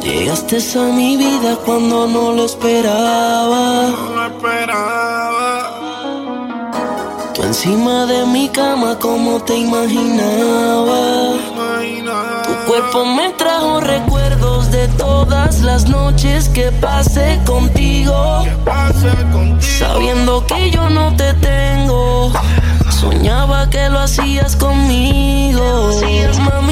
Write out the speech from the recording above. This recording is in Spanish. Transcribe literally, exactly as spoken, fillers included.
Llegaste a mi vida cuando no lo esperaba. No lo esperaba. Tú encima de mi cama como te imaginaba. Imaginaba. Tu cuerpo me trajo recuerdos de todas las noches que pasé contigo. ¿Qué pasa contigo? Sabiendo que yo no te tengo, soñaba que lo hacías conmigo.